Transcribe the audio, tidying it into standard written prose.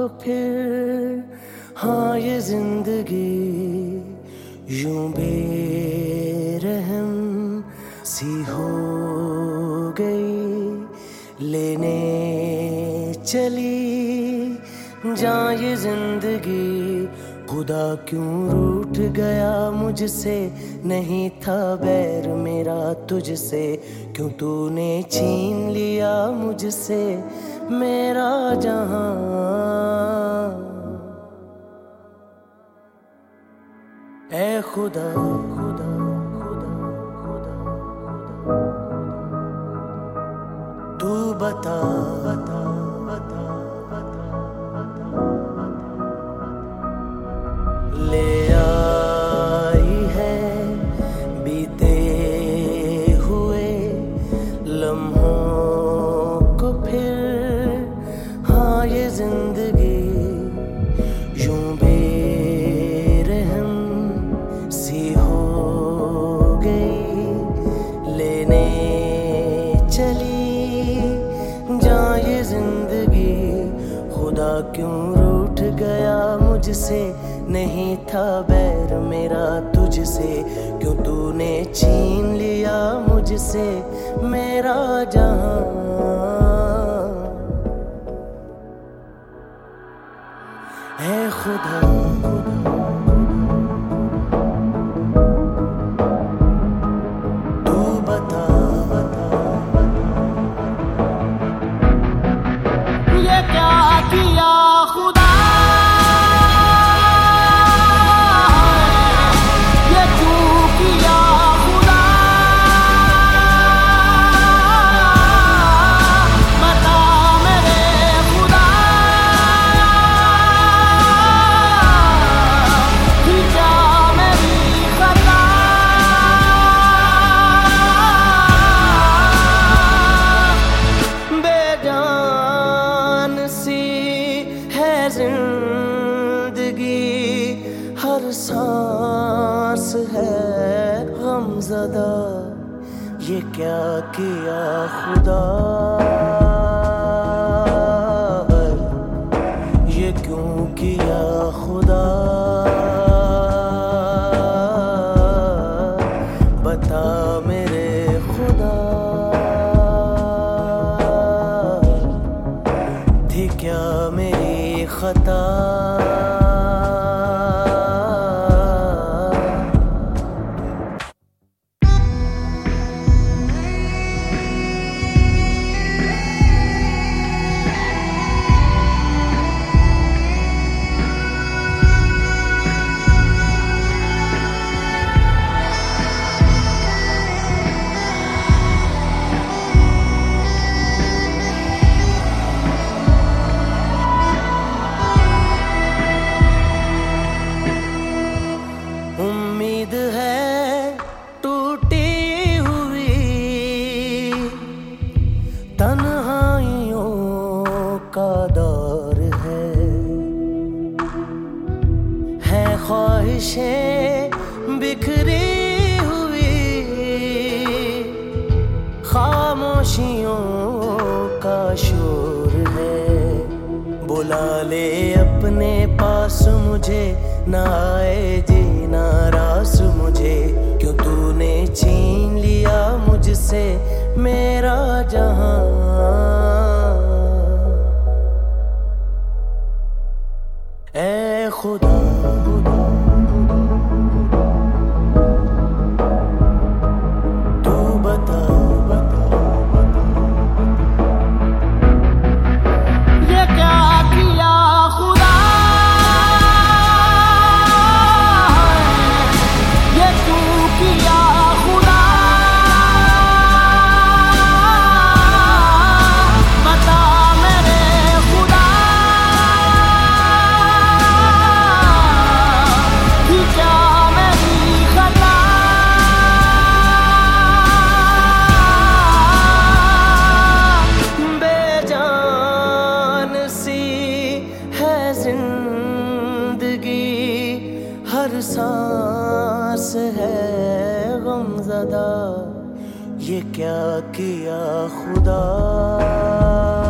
फिर हाँ ये जिंदगी यूं बेरहम सी हो गई, लेने चली जान ये जिंदगी। खुदा क्यों रूठ गया मुझसे, नहीं था बैर मेरा तुझसे, क्यों तूने छीन लिया मुझसे मेरा जहां। ऐ खुदा खुदा खुदा खुदा तू बता बता बता बता ले आई है बीते हुए लम्हों को फिर हाँ ये जिंदगी यूं बेरहम सी हो गई, लेने चली जान ये जिंदगी। खुदा क्यों रूठ गया मुझसे, नहीं था बैर मेरा तुझसे, क्यों तूने छीन लिया मुझसे मेरा जहां। है खुदा तू बता बता ये क्या किया खुदा, ये क्यों किया खुदा, बता मेरे खुदा, कि क्या मेरी खता। बेजान सी है जिंदगी, हर सांस है गमज़दा, ये क्या किया खुदा, ये क्यों किया खुदा, बता मेरे खुदा, थी क्या मेरी खता। उम्मीद है टूटी हुई, तन्हाइयों का दौर है ख्वाहिशें बिखरी हुई, खामोशियों का शोर है। बुला ले अपने पास मुझे, ना आए जीना रास मुझे, क्यों तूने छीन लिया मुझसे मेरा जहां। ऐ खुदा तू बता बता ये क्या किया खुदा, ये क्यों किया खुदा, बता मेरे खुदा, कि क्या मेरी खता। बेजान सी है जिंदगी, हर सांस है गमज़दा, ये क्या किया खुदा।